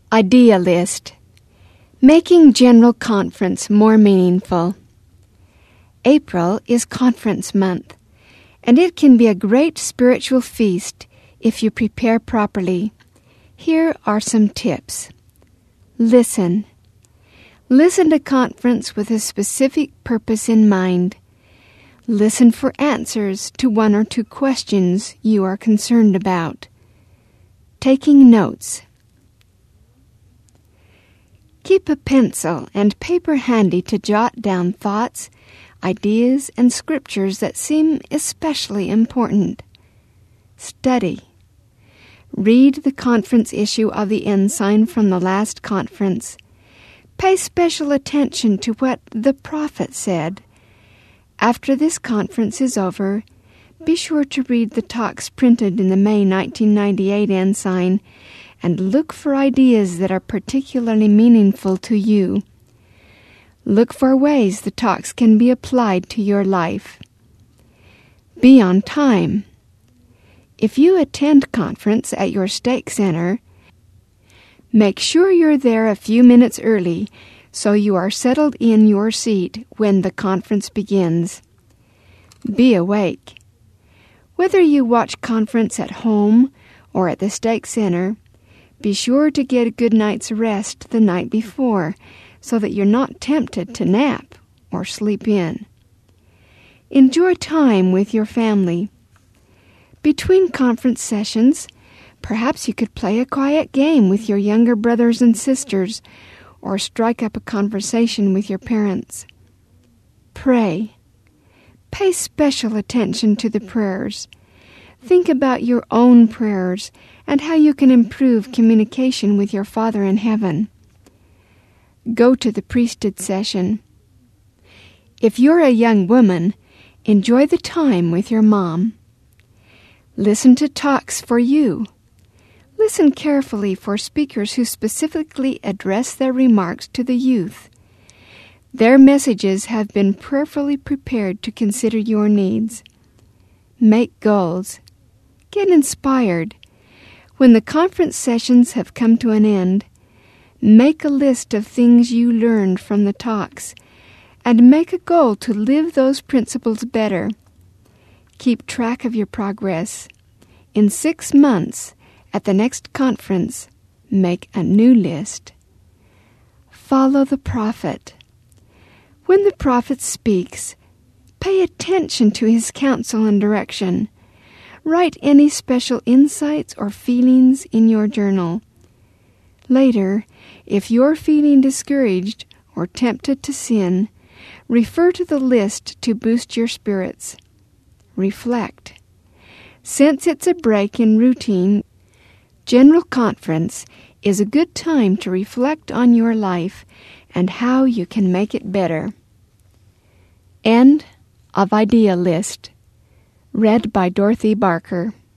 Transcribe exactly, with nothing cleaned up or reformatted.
Idea List. Making General Conference More Meaningful. April is Conference Month, and it can be a great spiritual feast if you prepare properly. Here are some tips. Listen. Listen to conference with a specific purpose in mind. Listen for answers to one or two questions you are concerned about. Taking notes. Keep a pencil and paper handy to jot down thoughts, ideas, and scriptures that seem especially important. Study. Read the conference issue of the Ensign from the last conference. Pay special attention to what the prophet said. After this conference is over, be sure to read the talks printed in the May nineteen ninety-eight Ensign and look for ideas that are particularly meaningful to you. Look for ways the talks can be applied to your life. Be on time. If you attend conference at your stake center, make sure you're there a few minutes early so you are settled in your seat when the conference begins. Be awake. Whether you watch conference at home or at the stake center, be sure to get a good night's rest the night before so that you're not tempted to nap or sleep in. Enjoy time with your family. Between conference sessions, perhaps you could play a quiet game with your younger brothers and sisters or strike up a conversation with your parents. Pray. Pay special attention to the prayers. Think about your own prayers and how you can improve communication with your Father in heaven. Go to the priesthood session. If you're a young woman, enjoy the time with your mom. Listen to talks for you. Listen carefully for speakers who specifically address their remarks to the youth. Their messages have been prayerfully prepared to consider your needs. Make goals. Get inspired. When the conference sessions have come to an end, make a list of things you learned from the talks and make a goal to live those principles better. Keep track of your progress. In six months, at the next conference, make a new list. Follow the prophet. When the prophet speaks, pay attention to his counsel and direction. Write any special insights or feelings in your journal. Later, if you're feeling discouraged or tempted to sin, refer to the list to boost your spirits. Reflect. Since it's a break in routine, General Conference is a good time to reflect on your life and how you can make it better. End of Idea List. Read by Dorothy Barker.